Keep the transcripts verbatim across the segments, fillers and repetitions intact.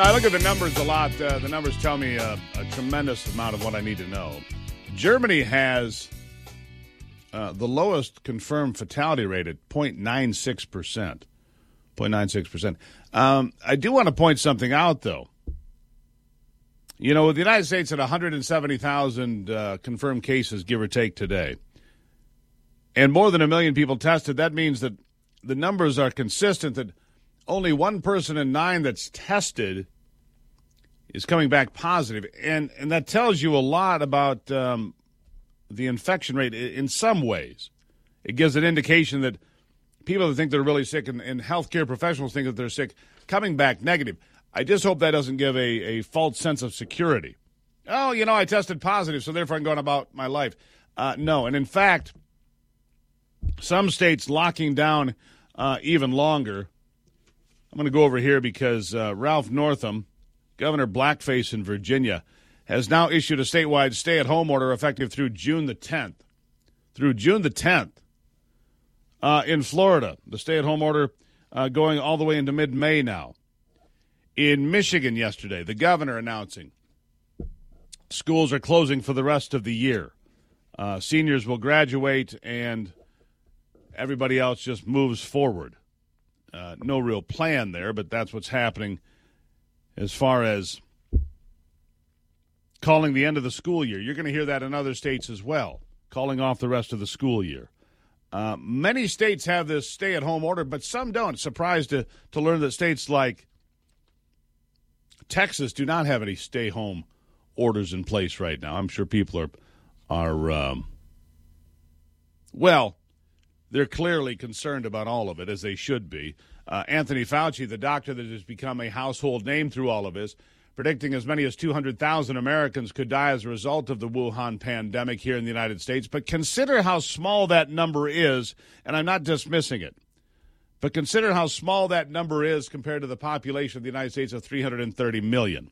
I look at the numbers a lot. Uh, the numbers tell me a, a tremendous amount of what I need to know. Germany has uh, the lowest confirmed fatality rate at zero point nine six percent. zero point nine six percent. Um, I do want to point something out, though. You know, with the United States at one hundred seventy thousand uh, confirmed cases, give or take, today, and more than a million people tested, that means that the numbers are consistent, that only one person in nine that's tested is coming back positive. And, and that tells you a lot about um, the infection rate in some ways. It gives an indication that people that think they're really sick and, and healthcare professionals think that they're sick coming back negative. I just hope that doesn't give a, a false sense of security. Oh, you know, I tested positive, so therefore I'm going about my life. Uh, no, and in fact, some states locking down uh, even longer. I'm going to go over here because uh, Ralph Northam, Governor Blackface in Virginia, has now issued a statewide stay-at-home order effective through June the tenth. Through June the tenth. Uh, in Florida, the stay-at-home order uh, going all the way into mid-May now. In Michigan yesterday, the governor announcing schools are closing for the rest of the year. Uh, seniors will graduate and everybody else just moves forward. Uh, no real plan there, but that's what's happening as far as calling the end of the school year. You're going to hear that in other states as well, calling off the rest of the school year. Uh, many states have this stay-at-home order, but some don't. Surprised to, to learn that states like Texas do not have any stay-home orders in place right now. I'm sure people are, are um, well, they're clearly concerned about all of it, as they should be. Uh, Anthony Fauci, the doctor that has become a household name through all of this, predicting as many as two hundred thousand Americans could die as a result of the Wuhan pandemic here in the United States. But consider how small that number is, and I'm not dismissing it. But consider how small that number is compared to the population of the United States of three hundred thirty million.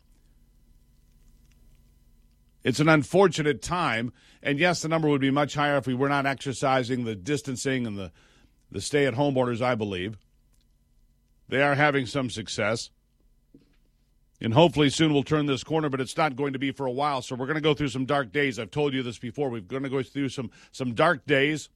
It's an unfortunate time, and yes, the number would be much higher if we were not exercising the distancing and the, the stay-at-home orders, I believe. They are having some success, and hopefully soon we'll turn this corner, but it's not going to be for a while, so we're going to go through some dark days. I've told you this before. We're going to go through some, some dark days,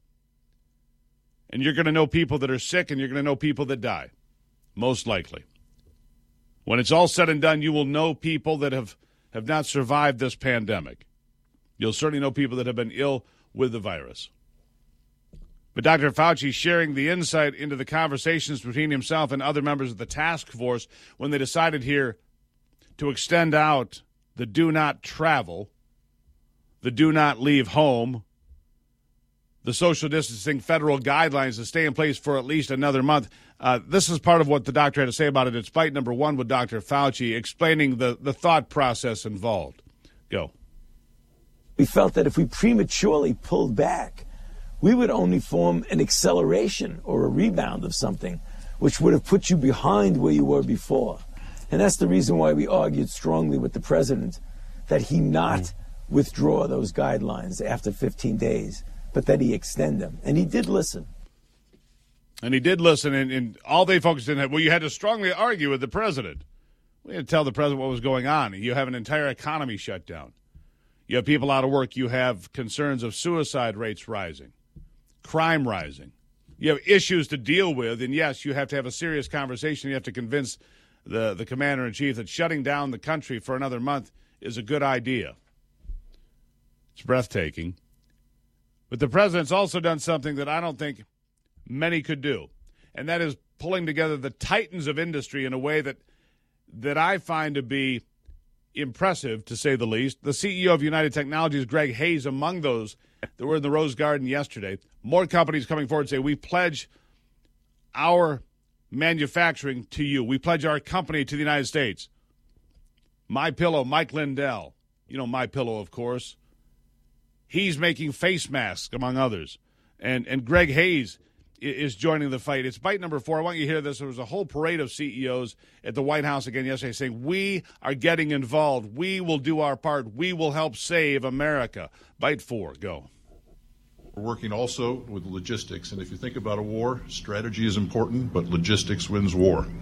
and you're going to know people that are sick, and you're going to know people that die, most likely. When it's all said and done, you will know people that have have not survived this pandemic. You'll certainly know people that have been ill with the virus. But Doctor Fauci sharing the insight into the conversations between himself and other members of the task force when they decided here to extend out the do not travel, the do not leave home, the social distancing federal guidelines to stay in place for at least another month. Uh, this is part of what the doctor had to say about it. It's bite number one with Doctor Fauci, explaining the, the thought process involved. Go. We felt that if we prematurely pulled back, we would only form an acceleration or a rebound of something, which would have put you behind where you were before. And that's the reason why we argued strongly with the president that he not mm. withdraw those guidelines after fifteen days. But that he extend them. And he did listen. And he did listen, and, and all they focused on, well, you had to strongly argue with the president. We had to tell the president what was going on. You have an entire economy shut down. You have people out of work. You have concerns of suicide rates rising, crime rising. You have issues to deal with, and yes, you have to have a serious conversation. You have to convince the, the commander-in-chief that shutting down the country for another month is a good idea. It's breathtaking. But the president's also done something that I don't think many could do, and that is pulling together the titans of industry in a way that that I find to be impressive, to say the least. The C E O of United Technologies, Greg Hayes, among those that were in the Rose Garden yesterday. More companies coming forward and say, we pledge our manufacturing to you. We pledge our company to the United States. MyPillow, Mike Lindell. You know MyPillow, of course. He's making face masks, among others. And and Greg Hayes is joining the fight. It's bite number four. I want you to hear this. There was a whole parade of C E Os at the White House again yesterday saying, we are getting involved. We will do our part. We will help save America. Bite four. Go. We're working also with logistics. And if you think about a war, strategy is important, but logistics wins war.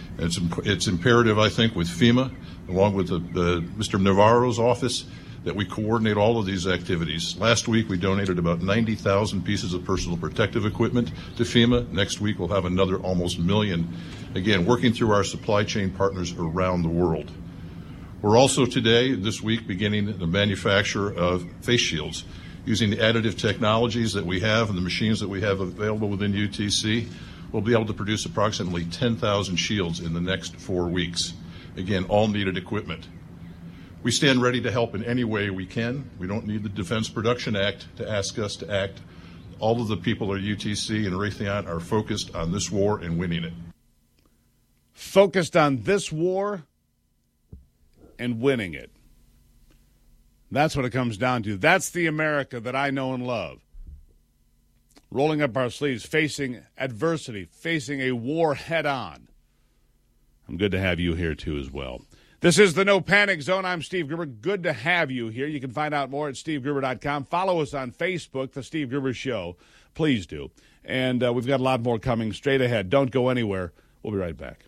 And it's, it's imperative, I think, with FEMA, along with the, the, Mister Navarro's office, that we coordinate all of these activities. Last week, we donated about ninety thousand pieces of personal protective equipment to FEMA. Next week, we'll have another almost million, again, working through our supply chain partners around the world. We're also today, this week, beginning the manufacture of face shields. Using the additive technologies that we have and the machines that we have available within U T C, we'll be able to produce approximately ten thousand shields in the next four weeks. Again, all needed equipment. We stand ready to help in any way we can. We don't need the Defense Production Act to ask us to act. All of the people at U T C and Raytheon are focused on this war and winning it. Focused on this war and winning it. That's what it comes down to. That's the America that I know and love. Rolling up our sleeves, facing adversity, facing a war head on. I'm good to have you here, too, as well. This is the No Panic Zone. I'm Steve Gruber. Good to have you here. You can find out more at steve gruber dot com. Follow us on Facebook, The Steve Gruber Show. Please do. And uh, we've got a lot more coming straight ahead. Don't go anywhere. We'll be right back.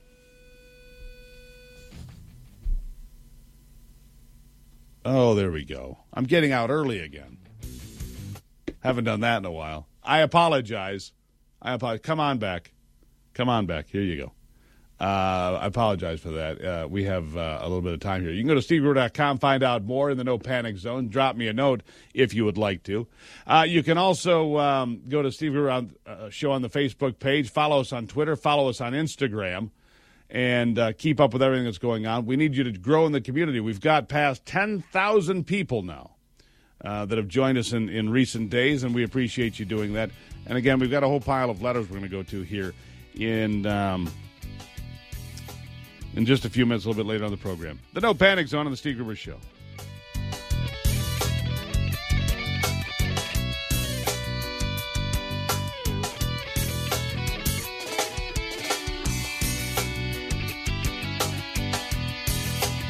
Oh, there we go. I'm getting out early again. Haven't done that in a while. I apologize. I apologize. Come on back. Come on back. Here you go. Uh, I apologize for that. Uh, we have uh, a little bit of time here. You can go to steve gruber dot com, find out more in the No Panic Zone. Drop me a note if you would like to. Uh, you can also um, go to Steve Gruber on, uh, Show on the Facebook page. Follow us on Twitter. Follow us on Instagram. And uh, keep up with everything that's going on. We need you to grow in the community. We've got past ten thousand people now uh, that have joined us in, in recent days, and we appreciate you doing that. And, again, we've got a whole pile of letters we're going to go to here in um, in just a few minutes, a little bit later on the program. The No Panic Zone on the Steve Gruber Show.